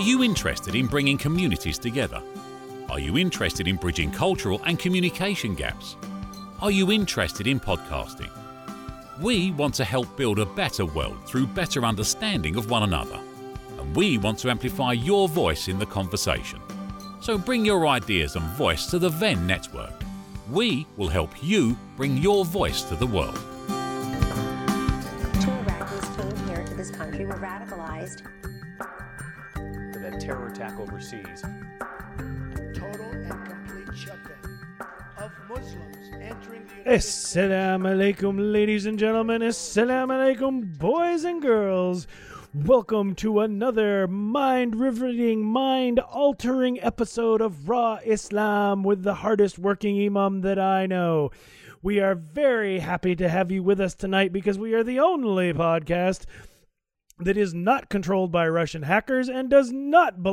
Are you interested in bringing communities together? Are you interested in bridging cultural and communication gaps? Are you interested in podcasting? We want to help build a better world through better understanding of one another. And we want to amplify your voice in the conversation. So bring your ideas and voice to the Venn network. We will help you bring your voice to the world. 2 Iraqis came here to this country, were radicalized. For that terror attack overseas. Total and complete shutdown of Muslims entering the United Assalamu alaikum, ladies and gentlemen. Assalamu alaikum, boys and girls. Welcome to another mind-riveting, mind-altering episode of Raw Islam with the hardest working imam that I know. We are very happy to have you with us tonight because we are the only podcast that is not controlled by Russian hackers and does not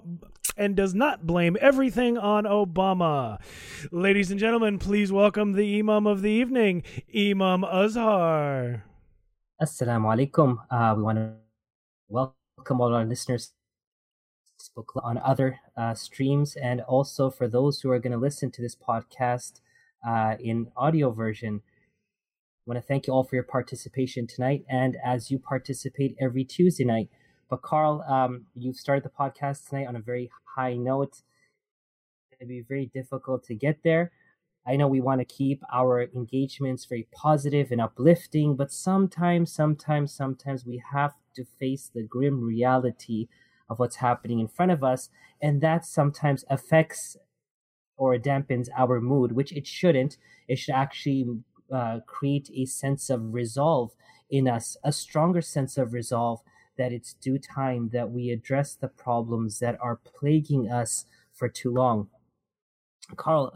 blame everything on Obama. Ladies and gentlemen, please welcome the imam of the evening, Imam Azhar. Assalamu alaikum. We want to welcome all our listeners on other streams, and also for those who are going to listen to this podcast in audio version. I want to thank you all for your participation tonight, and as you participate every Tuesday night. But Carl, you've started the podcast tonight on a very high note. It'll be very difficult to get there. I know we want to keep our engagements very positive and uplifting, but sometimes we have to face the grim reality of what's happening in front of us, and that sometimes affects or dampens our mood, which it shouldn't. It should actually create a sense of resolve in us, a stronger sense of resolve that it's due time that we address the problems that are plaguing us for too long. Carl,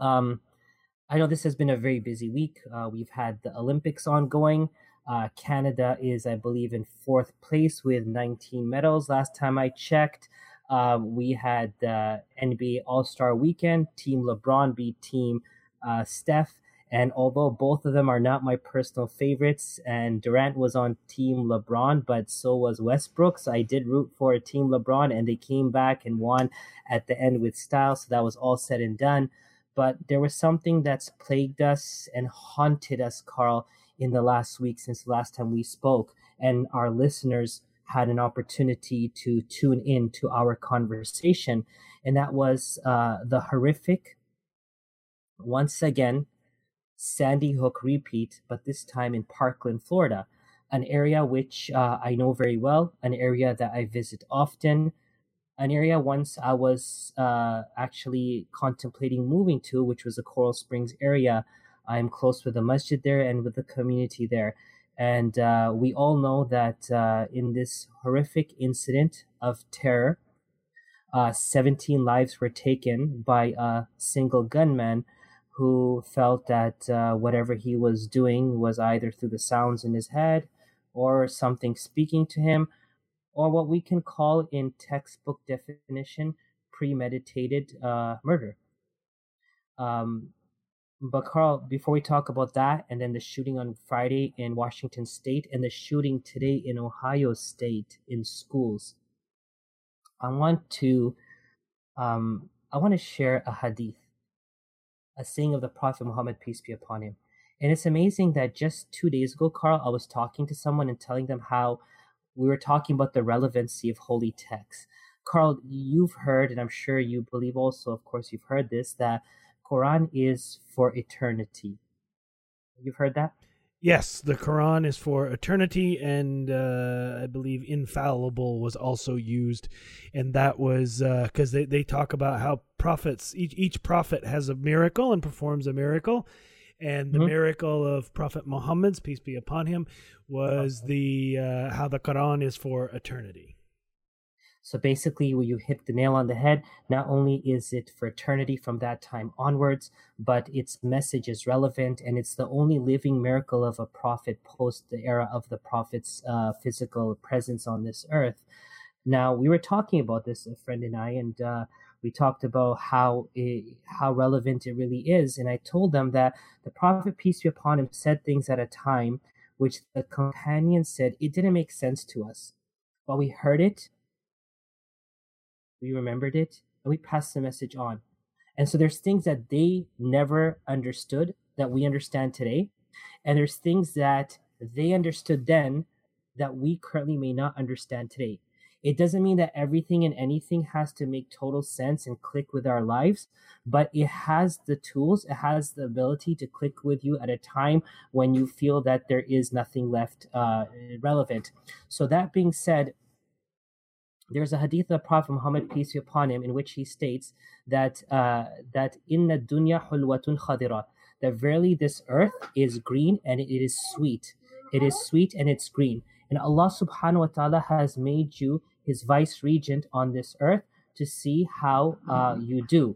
I know this has been a very busy week. We've had the Olympics ongoing. Canada is, I believe, in 4th place with 19 medals. Last time I checked, we had the NBA All-Star Weekend. Team LeBron beat Team Steph. And although both of them are not my personal favorites, and Durant was on Team LeBron, but so was Westbrook, so I did root for Team LeBron, and they came back and won at the end with style, so that was all said and done. But there was something that's plagued us and haunted us, Carl, in the last week since the last time we spoke, and our listeners had an opportunity to tune in to our conversation, and that was the horrific, once again, Sandy Hook repeat, but this time in Parkland, Florida, an area which I know very well, an area that I visit often, an area once I was actually contemplating moving to, which was the Coral Springs area. I'm close with the masjid there and with the community there. And we all know that in this horrific incident of terror, 17 lives were taken by a single gunman who felt that whatever he was doing was either through the sounds in his head or something speaking to him, or what we can call in textbook definition, premeditated murder. But Carl, before we talk about that, and then the shooting on Friday in Washington State and the shooting today in Ohio State in schools, I want to share a hadith, a saying of the Prophet Muhammad, peace be upon him. And it's amazing that just 2 days ago, Carl, I was talking to someone and telling them how we were talking about the relevancy of holy texts. Carl, you've heard, and I'm sure you believe also, of course, you've heard this, that Quran is for eternity. You've heard that? Yes, the Quran is for eternity, and I believe infallible was also used, and that was because they talk about how prophets, each prophet has a miracle and performs a miracle, and the miracle of Prophet Muhammad's, peace be upon him, was how the Quran is for eternity. So basically, when you hit the nail on the head, not only is it for eternity from that time onwards, but its message is relevant, and it's the only living miracle of a prophet post the era of the prophet's physical presence on this earth. Now, we were talking about this, a friend and I, and we talked about how relevant it really is. And I told them that the Prophet, peace be upon him, said things at a time which the companions said it didn't make sense to us. But we heard it, we remembered it, and we passed the message on. And so there's things that they never understood that we understand today. And there's things that they understood then that we currently may not understand today. It doesn't mean that everything and anything has to make total sense and click with our lives, but it has the tools, it has the ability to click with you at a time when you feel that there is nothing left relevant. So that being said, there's a hadith of Prophet Muhammad, peace be upon him, in which he states that inna dunya hulwatun khadira, that verily this earth is green and it is sweet. It is sweet and it's green. And Allah subhanahu wa ta'ala has made you his vice regent on this earth to see how you do.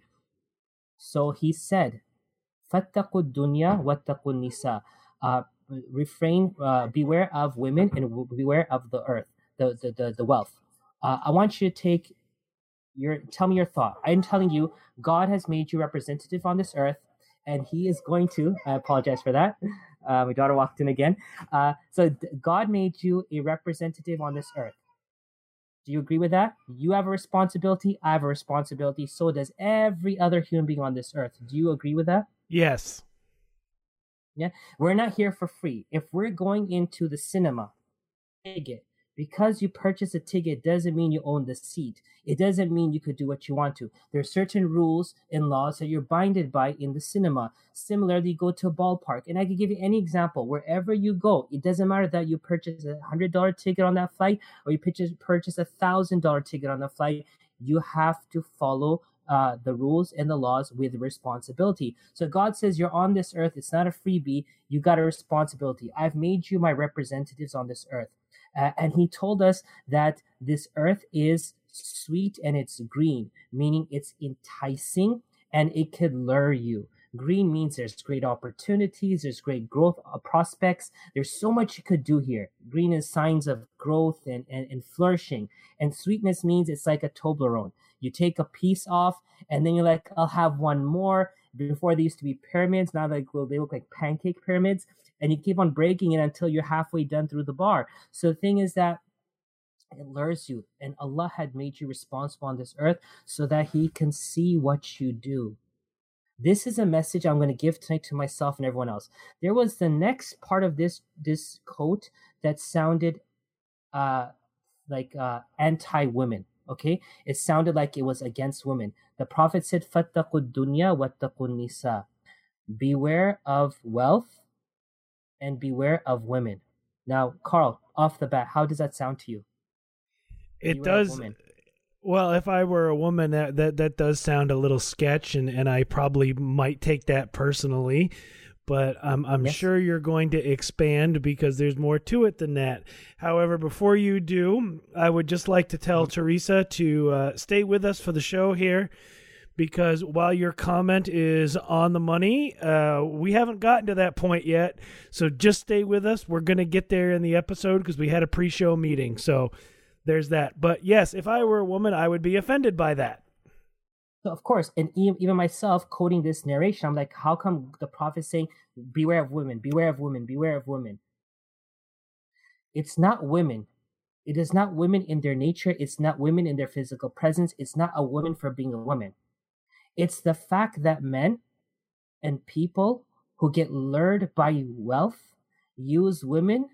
So he said, فَاتَّقُوا الدُّنْيَا وَاتَّقُوا النِّسَاء. Refrain, beware of women and beware of the earth, the wealth. I want you to tell me your thought. I'm telling you, God has made you representative on this earth, and he is going to, I apologize for that. My daughter walked in again. So God made you a representative on this earth. Do you agree with that? You have a responsibility. I have a responsibility. So does every other human being on this earth. Do you agree with that? Yes. Yeah. We're not here for free. If we're going into the cinema, ticket, because you purchase a ticket doesn't mean you own the seat. It doesn't mean you could do what you want to. There are certain rules and laws that you're binded by in the cinema. Similarly, go to a ballpark. And I can give you any example. Wherever you go, it doesn't matter that you purchase a $100 ticket on that flight or you purchase a $1,000 ticket on the flight. You have to follow the rules and the laws with responsibility. So God says you're on this earth. It's not a freebie. You got a responsibility. I've made you my representatives on this earth. And he told us that this earth is sweet and it's green, meaning it's enticing and it could lure you. Green means there's great opportunities, there's great growth prospects. There's so much you could do here. Green is signs of growth and flourishing. And sweetness means it's like a Toblerone. You take a piece off and then you're like, I'll have one more. Before they used to be pyramids, now they look like pancake pyramids. And you keep on breaking it until you're halfway done through the bar. So the thing is that it lures you. And Allah had made you responsible on this earth so that he can see what you do. This is a message I'm going to give tonight to myself and everyone else. There was the next part of this quote that sounded like anti-women. Okay? It sounded like it was against women. The Prophet said, فَاتَّقُوا الدُّنْيَا وَاتَّقُوا النِّسَاء. Beware of wealth and beware of women. Now, Carl, off the bat, how does that sound to you? It does. Well, if I were a woman, that does sound a little sketch, and I probably might take that personally. But I'm Yes. sure you're going to expand because there's more to it than that. However, before you do, I would just like to tell Teresa to stay with us for the show here. Because while your comment is on the money, we haven't gotten to that point yet. So just stay with us. We're going to get there in the episode because we had a pre-show meeting. So there's that. But yes, if I were a woman, I would be offended by that. So of course, and even myself quoting this narration, I'm like, how come the Prophet is saying, beware of women, beware of women, beware of women? It's not women. It is not women in their nature. It's not women in their physical presence. It's not a woman for being a woman. It's the fact that men and people who get lured by wealth use women,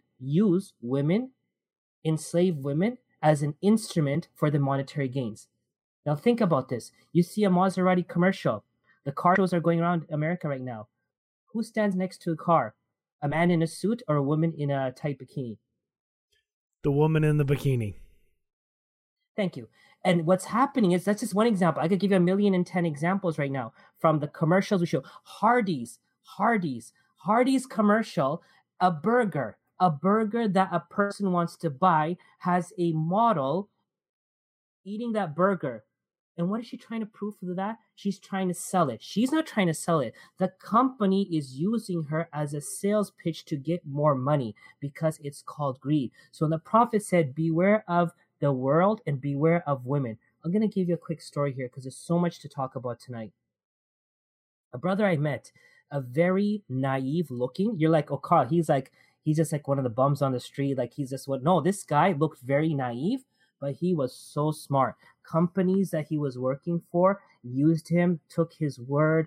enslave women as an instrument for the monetary gains. Now think about this. You see a Maserati commercial. The car shows are going around America right now. Who stands next to a car? A man in a suit or a woman in a tight bikini? The woman in the bikini. Thank you. And what's happening is, that's just one example. I could give you 1,010,000 examples right now from the commercials we show. Hardee's commercial, a burger that a person wants to buy has a model eating that burger. And what is she trying to prove with that? She's trying to sell it. She's not trying to sell it. The company is using her as a sales pitch to get more money because it's called greed. So when the Prophet said, beware of the world and beware of women. I'm going to give you a quick story here because there's so much to talk about tonight. A brother I met, a very naive looking, you're like, oh, Carl, he's just like one of the bums on the street. Like he's just what? No, this guy looked very naive, but he was so smart. Companies that he was working for used him, took his word.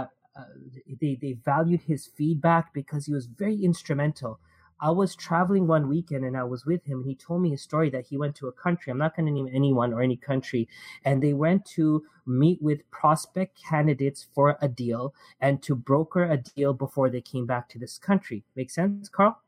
They valued his feedback because he was very instrumental. I was traveling one weekend and I was with him, and he told me a story that he went to a country. I'm not going to name anyone or any country. And they went to meet with prospect candidates for a deal and to broker a deal before they came back to this country. Make sense, Carl?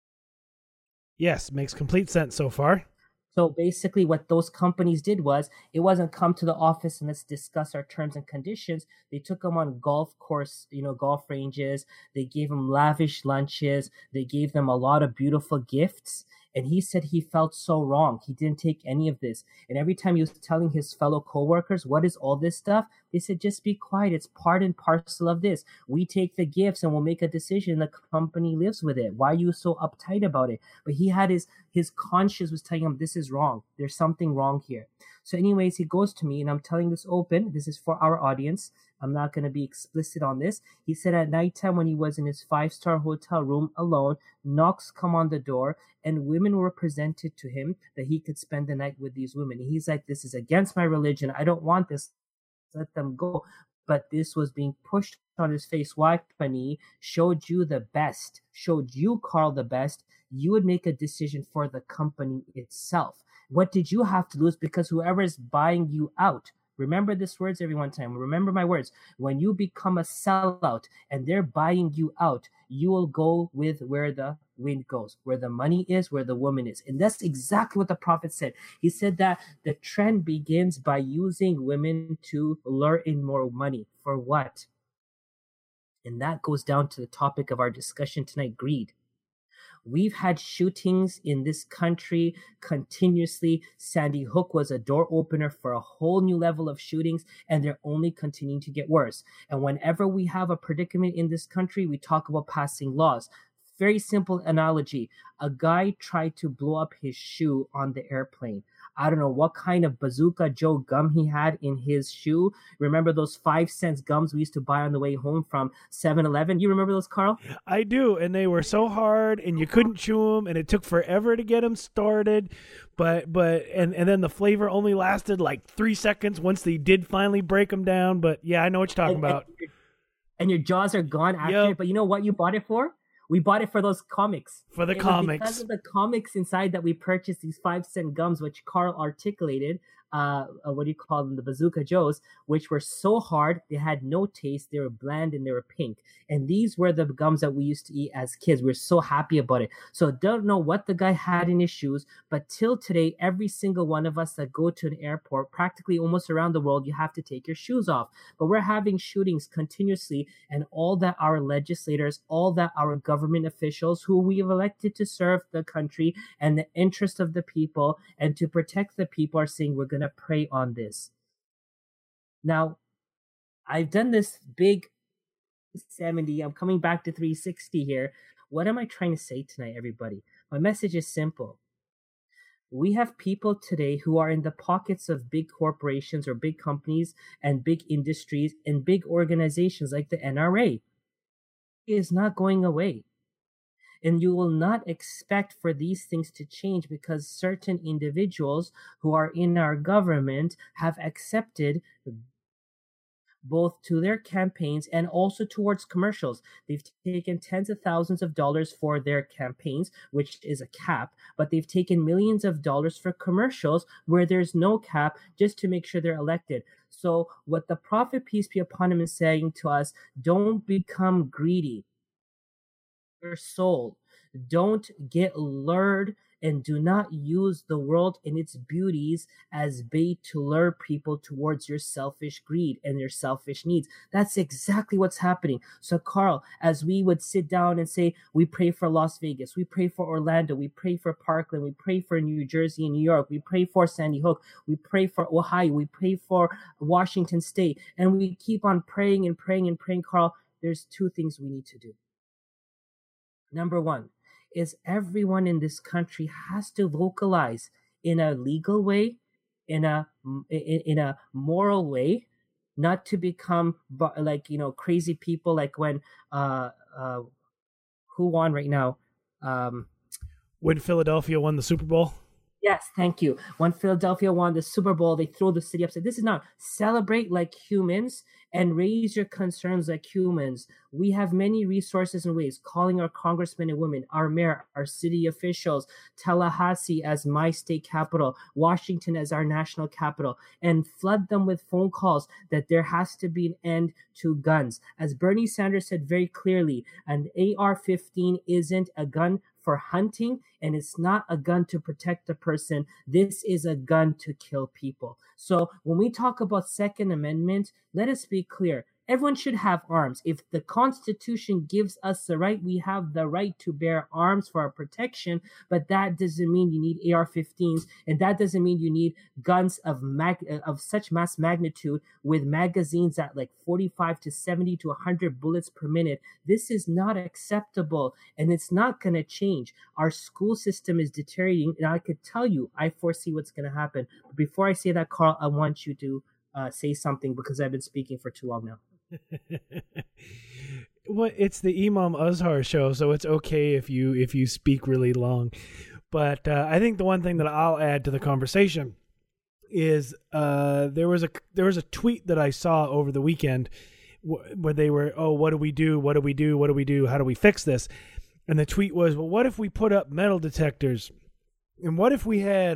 Yes, makes complete sense so far. So basically what those companies did was, it wasn't come to the office and let's discuss our terms and conditions. They took them on golf course, golf ranges. They gave them lavish lunches. They gave them a lot of beautiful gifts. And he said he felt so wrong. He didn't take any of this. And every time he was telling his fellow coworkers, what is all this stuff? They said, just be quiet. It's part and parcel of this. We take the gifts and we'll make a decision. The company lives with it. Why are you so uptight about it? But he had his conscience was telling him, this is wrong. There's something wrong here. So anyways, he goes to me, and I'm telling this open. This is for our audience. I'm not going to be explicit on this. He said at nighttime when he was in his 5-star hotel room alone, knocks come on the door and women were presented to him that he could spend the night with these women. And he's like, this is against my religion. I don't want this. Let them go. But this was being pushed on his face. Why? Company showed you the best, showed you, Carl, the best. You would make a decision for the company itself. What did you have to lose? Because whoever is buying you out, remember these words every one time. Remember my words. When you become a sellout and they're buying you out, you will go with where the wind goes, where the money is, where the woman is. And that's exactly what the Prophet said. He said that the trend begins by using women to lure in more money. For what? And that goes down to the topic of our discussion tonight, greed. We've had shootings in this country continuously. Sandy Hook was a door opener for a whole new level of shootings, and they're only continuing to get worse. And whenever we have a predicament in this country, we talk about passing laws. Very simple analogy. A guy tried to blow up his shoe on the airplane. I don't know what kind of Bazooka Joe gum he had in his shoe. Remember those 5-cent gums we used to buy on the way home from 7-Eleven? You remember those, Carl? I do, and they were so hard, and you couldn't chew them, and it took forever to get them started. But then the flavor only lasted like 3 seconds once they did finally break them down. But yeah, I know what you're talking about. And your jaws are gone after it. But you know what you bought it for? We bought it for those comics. For the comics. Because of the comics inside that we purchased these 5-cent gums, which Carl articulated, what do you call them? The Bazooka Joes, which were so hard, they had no taste, they were bland, and they were pink. And these were the gums that we used to eat as kids. We were so happy about it. So don't know what the guy had in his shoes, but till today, every single one of us that go to an airport, practically almost around the world, you have to take your shoes off. But we're having shootings continuously, and all that our legislators, all that our government officials who we have elected to serve the country and the interest of the people and to protect the people are saying we're going to pray on this. Now, I've done this big 70. I'm coming back to 360 here. What am I trying to say tonight, everybody? My message is simple. We have people today who are in the pockets of big corporations or big companies and big industries and big organizations like the NRA. It is not going away. And you will not expect for these things to change because certain individuals who are in our government have accepted both to their campaigns and also towards commercials. They've taken tens of thousands of dollars for their campaigns, which is a cap, but they've taken millions of dollars for commercials where there's no cap just to make sure they're elected. So what the Prophet, peace be upon him, is saying to us, don't become greedy. Your soul. Don't get lured and do not use the world and its beauties as bait to lure people towards your selfish greed and your selfish needs. That's exactly what's happening. So Carl, as we would sit down and say, we pray for Las Vegas, we pray for Orlando, we pray for Parkland, we pray for New Jersey and New York, we pray for Sandy Hook, we pray for Ohio, we pray for Washington State, and we keep on praying and praying and praying, Carl. There's two things we need to do. Number one is everyone in this country has to vocalize in a legal way, in a moral way, not to become like, crazy people like when who won right now? When Philadelphia won the Super Bowl. Yes, thank you. When Philadelphia won the Super Bowl, they threw the city upside. This is not celebrate like humans and raise your concerns like humans. We have many resources and ways, calling our congressmen and women, our mayor, our city officials, Tallahassee as my state capital, Washington as our national capital, and flood them with phone calls that there has to be an end to guns. As Bernie Sanders said very clearly, an AR-15 isn't a gun for hunting, and it's not a gun to protect a person. This is a gun to kill people. So when we talk about Second Amendment, let us be clear. Everyone should have arms. If the Constitution gives us the right, we have the right to bear arms for our protection, but that doesn't mean you need AR-15s, and that doesn't mean you need guns of such mass magnitude with magazines at like 45 to 70 to 100 bullets per minute. This is not acceptable, and it's not going to change. Our school system is deteriorating, and I could tell you, I foresee what's going to happen. But before I say that, Carl, I want you to say something because I've been speaking for too long now. Well, it's the Imam Azhar show, so it's okay if you speak really long. But I think the one thing that I'll add to the conversation is there was a tweet that I saw over the weekend where they were, oh, what do we do? What do we do? What do we do? How do we fix this? And the tweet was, well, what if we put up metal detectors? And what if we had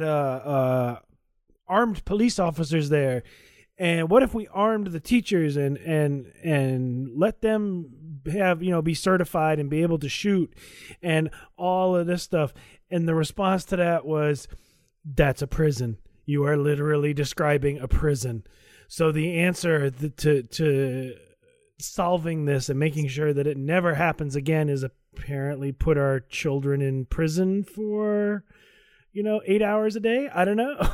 armed police officers there? And what if we armed the teachers and let them have, be certified and be able to shoot and all of this stuff? And the response to that was, that's a prison. You are literally describing a prison. So the answer to solving this and making sure that it never happens again is apparently put our children in prison for, 8 hours a day. I don't know.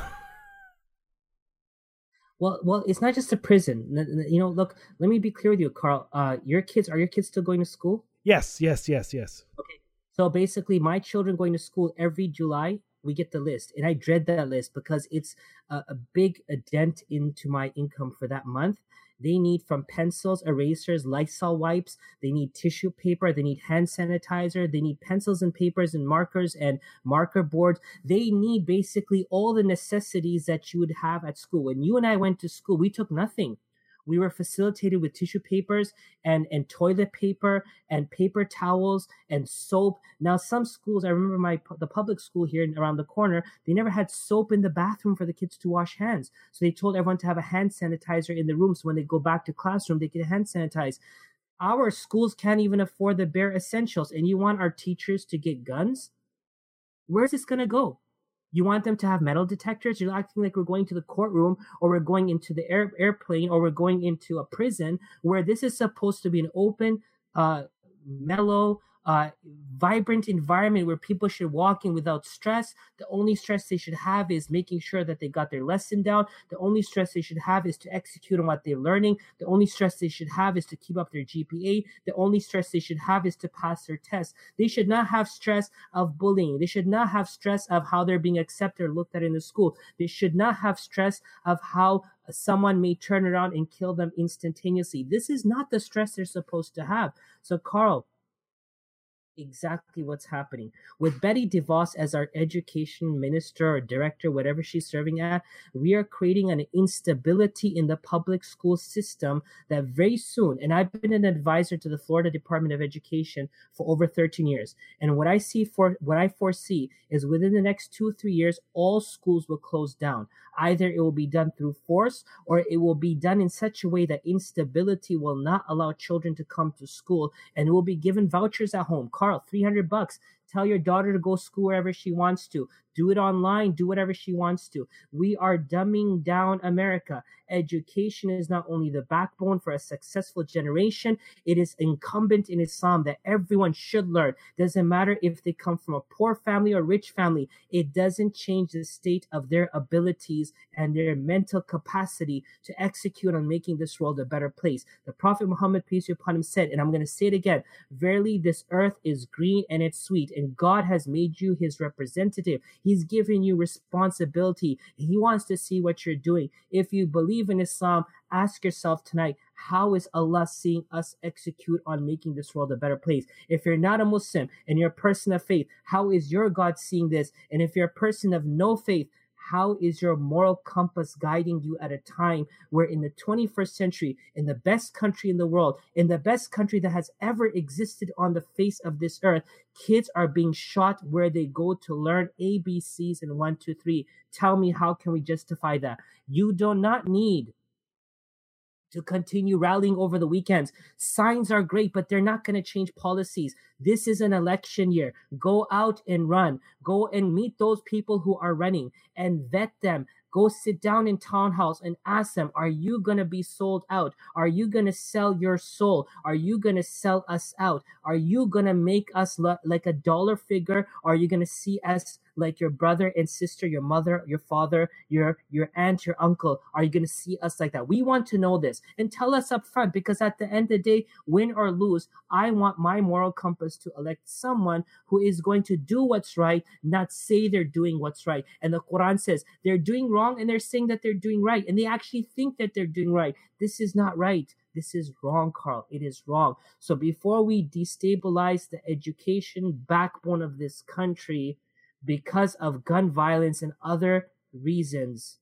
Well, it's not just a prison. Look, let me be clear with you, Carl. Are your kids still going to school? Yes. Okay. So basically, my children going to school every July, we get the list. And I dread that list because it's a big dent into my income for that month. They need from pencils, erasers, Lysol wipes. They need tissue paper. They need hand sanitizer. They need pencils and papers and markers and marker boards. They need basically all the necessities that you would have at school. When you and I went to school, we took nothing. We were facilitated with tissue papers and toilet paper and paper towels and soap. Now, some schools, I remember the public school here around the corner, they never had soap in the bathroom for the kids to wash hands. So they told everyone to have a hand sanitizer in the room so when they go back to classroom, they can hand sanitize. Our schools can't even afford the bare essentials. And you want our teachers to get guns? Where's this going to go? You want them to have metal detectors? You're acting like we're going to the courtroom or we're going into the airplane or we're going into a prison where this is supposed to be an open, mellow, vibrant environment where people should walk in without stress. The only stress they should have is making sure that they got their lesson down. The only stress they should have is to execute on what they're learning. The only stress they should have is to keep up their GPA. The only stress they should have is to pass their tests. They should not have stress of bullying. They should not have stress of how they're being accepted or looked at in the school. They should not have stress of how someone may turn around and kill them instantaneously. This is not the stress they're supposed to have. So, Carl, exactly what's happening with Betty DeVos as our education minister or director, whatever she's serving at. We are creating an instability in the public school system that very soon, and I've been an advisor to the Florida Department of Education for over 13 years. And what I foresee is within the next 2 or 3 years, all schools will close down. Either it will be done through force or it will be done in such a way that instability will not allow children to come to school and will be given vouchers at home. Carl, $300. Tell your daughter to go school wherever she wants to. Do it online. Do whatever she wants to. We are dumbing down America. Education is not only the backbone for a successful generation, it is incumbent in Islam that everyone should learn. Doesn't matter if they come from a poor family or rich family. It doesn't change the state of their abilities and their mental capacity to execute on making this world a better place. The Prophet Muhammad, peace be upon him, said, and I'm going to say it again, verily this earth is green and it's sweet. and God has made you his representative. He's given you responsibility. He wants to see what you're doing. If you believe in Islam, ask yourself tonight, how is Allah seeing us execute on making this world a better place? If you're not a Muslim and you're a person of faith, how is your God seeing this? And if you're a person of no faith, how is your moral compass guiding you at a time where in the 21st century, in the best country in the world, in the best country that has ever existed on the face of this earth, kids are being shot where they go to learn ABCs and 1, 2, 3. Tell me, how can we justify that? You do not need to continue rallying over the weekends. Signs are great, but they're not going to change policies. This is an election year. Go out and run. Go and meet those people who are running and vet them. Go sit down in town halls and ask them, are you going to be sold out? Are you going to sell your soul? Are you going to sell us out? Are you going to make us like a dollar figure? Or are you going to see us like your brother and sister, your mother, your father, your aunt, your uncle? Are you going to see us like that? We want to know this, and tell us up front, because at the end of the day, win or lose, I want my moral compass to elect someone who is going to do what's right, not say they're doing what's right. And the Quran says they're doing wrong and they're saying that they're doing right, and they actually think that they're doing right. This is not right. This is wrong, Carl. It is wrong. So before we destabilize the education backbone of this country because of gun violence and other reasons,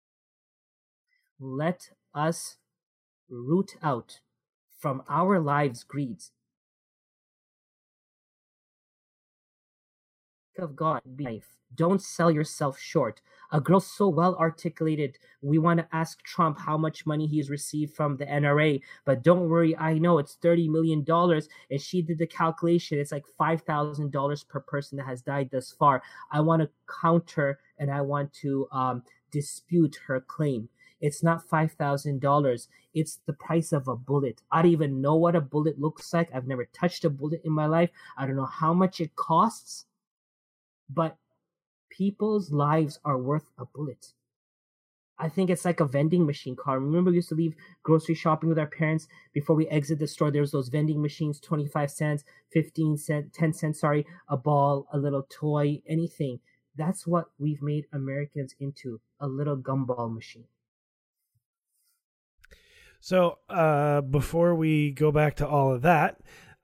let us root out from our lives greeds. Of God, life. Don't sell yourself short. A girl so well articulated, we want to ask Trump how much money he's received from the NRA, but don't worry, I know it's $30 million, and she did the calculation. It's like $5,000 per person that has died thus far. I want to counter and I want to dispute her claim. It's not $5,000. It's the price of a bullet. I don't even know what a bullet looks like. I've never touched a bullet in my life. I don't know how much it costs, but people's lives are worth a bullet. I think it's like a vending machine, Carl. Remember we used to leave grocery shopping with our parents before we exit the store. There was those vending machines, 25 cents, 15 cents, 10 cents, a ball, a little toy, anything. That's what we've made Americans into, a little gumball machine. So before we go back to all of that,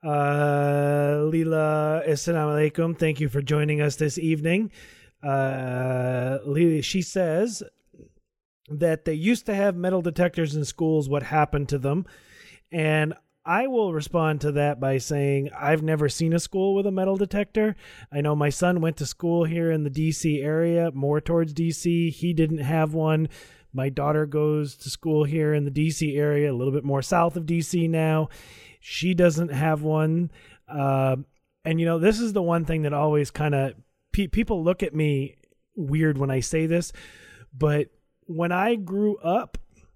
Leela, assalamu alaikum. Thank you for joining us this evening. Leela, she says that they used to have metal detectors in schools. What happened to them? And I will respond to that by saying I've never seen a school with a metal detector. I know my son went to school here in the D.C. area, more towards D.C. He didn't have one. My daughter goes to school here in the D.C. area, a little bit more south of D.C. now. She doesn't have one. And, you know, this is the one thing that always kind of people look at me weird when I say this. But when I grew up,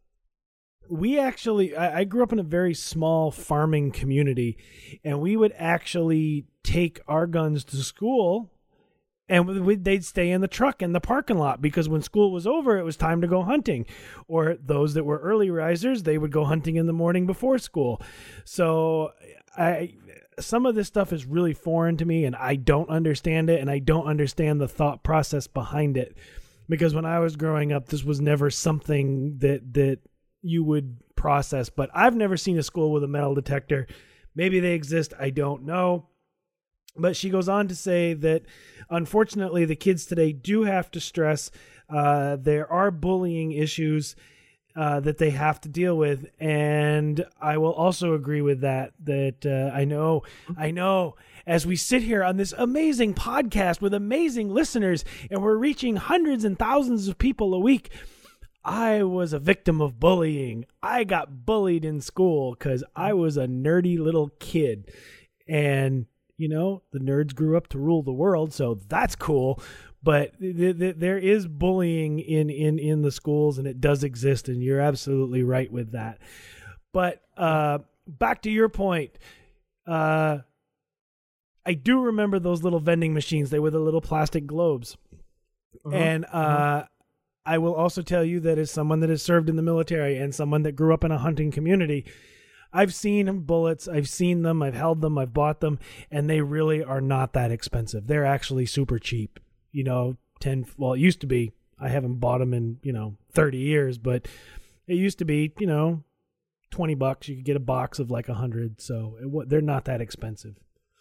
I grew up in a very small farming community, and we would actually take our guns to school, and they'd stay in the truck in the parking lot, because when school was over, it was time to go hunting. Or those that were early risers, they would go hunting in the morning before school. So some of this stuff is really foreign to me, and I don't understand it, and I don't understand the thought process behind it. Because when I was growing up, this was never something that you would process. But I've never seen a school with a metal detector. Maybe they exist, I don't know. But she goes on to say that, unfortunately, the kids today do have to stress there are bullying issues that they have to deal with. And I will also agree with that I know, as we sit here on this amazing podcast with amazing listeners, and we're reaching hundreds and thousands of people a week, I was a victim of bullying. I got bullied in school because I was a nerdy little kid. And you know, the nerds grew up to rule the world, so that's cool. But there is bullying in the schools, and it does exist, and you're absolutely right with that. But back to your point, I do remember those little vending machines. They were the little plastic globes. And I will also tell you that as someone that has served in the military and someone that grew up in a hunting community, I've seen bullets. I've seen them. I've held them. I've bought them. And they really are not that expensive. They're actually super cheap. It used to be. I haven't bought them in, 30 years. But it used to be, $20. You could get a box of like 100. So they're not that expensive.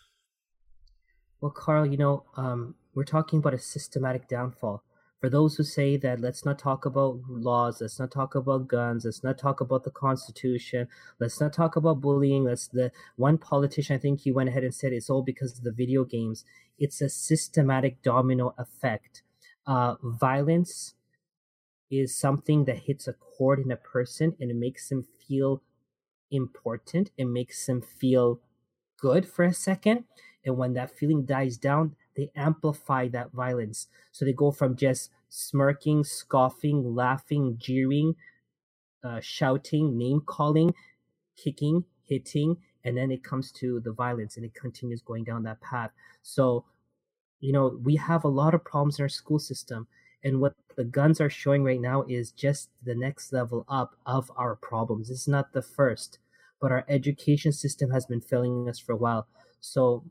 Well, Carl, we're talking about a systematic downfall. For those who say that let's not talk about laws, let's not talk about guns, let's not talk about the Constitution, let's not talk about bullying, the one politician, I think he went ahead and said it's all because of the video games. It's a systematic domino effect. Violence is something that hits a chord in a person and it makes them feel important. It makes them feel good for a second. And when that feeling dies down, they amplify that violence. So they go from just smirking, scoffing, laughing, jeering, shouting, name-calling, kicking, hitting, and then it comes to the violence and it continues going down that path. So, we have a lot of problems in our school system. And what the guns are showing right now is just the next level up of our problems. This is not the first, but our education system has been failing us for a while. So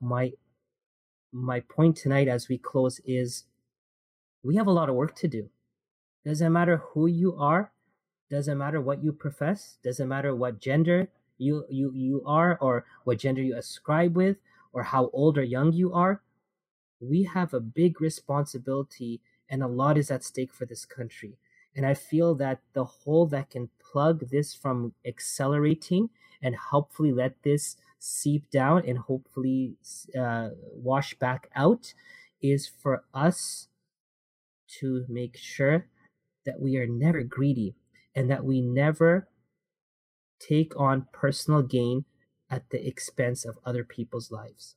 my point tonight as we close is we have a lot of work to do. Doesn't matter who you are, doesn't matter what you profess, doesn't matter what gender you are or what gender you ascribe with or how old or young you are. We have a big responsibility and a lot is at stake for this country. And I feel that the hole that can plug this from accelerating and hopefully let this seep down and hopefully wash back out is for us to make sure that we are never greedy and that we never take on personal gain at the expense of other people's lives.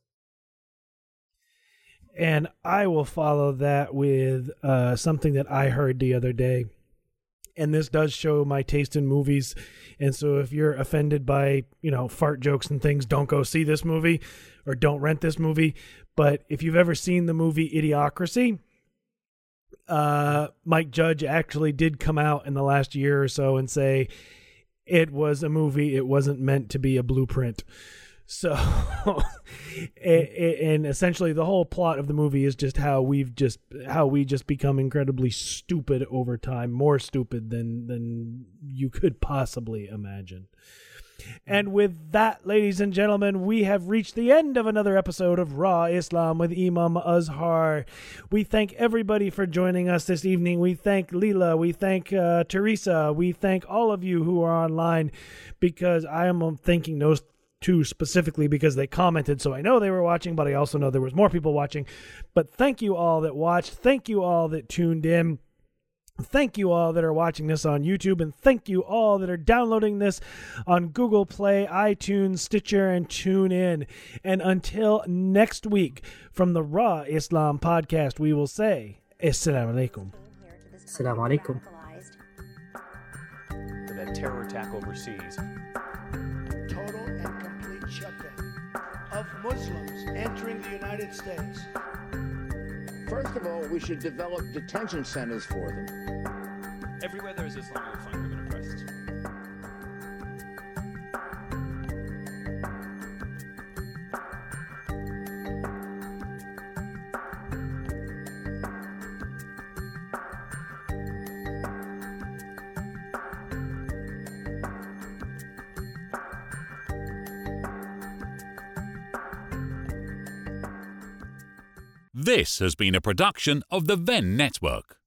And I will follow that with something that I heard the other day. And this does show my taste in movies. And so if you're offended by, fart jokes and things, don't go see this movie or don't rent this movie. But if you've ever seen the movie Idiocracy, Mike Judge actually did come out in the last year or so and say it was a movie. It wasn't meant to be a blueprint. So, and essentially the whole plot of the movie is just how we just become incredibly stupid over time, more stupid than you could possibly imagine. And with that, ladies and gentlemen, we have reached the end of another episode of Raw Islam with Imam Azhar. We thank everybody for joining us this evening. We thank Leela. We thank Teresa. We thank all of you who are online, because I am thanking those two specifically because they commented, so I know they were watching, but I also know there was more people watching. But thank you all that watched. Thank you all that tuned in. Thank you all that are watching this on YouTube, and thank you all that are downloading this on Google Play, iTunes, Stitcher, and TuneIn. And until next week, from the Raw Islam Podcast, we will say, Assalamu alaikum. Assalamu alaikum. For that terror attack overseas. Total and complete shutdown of Muslims entering the United States. First of all, we should develop detention centers for them. Everywhere there is Islam, you'll find women oppressed. This has been a production of the Venn Network.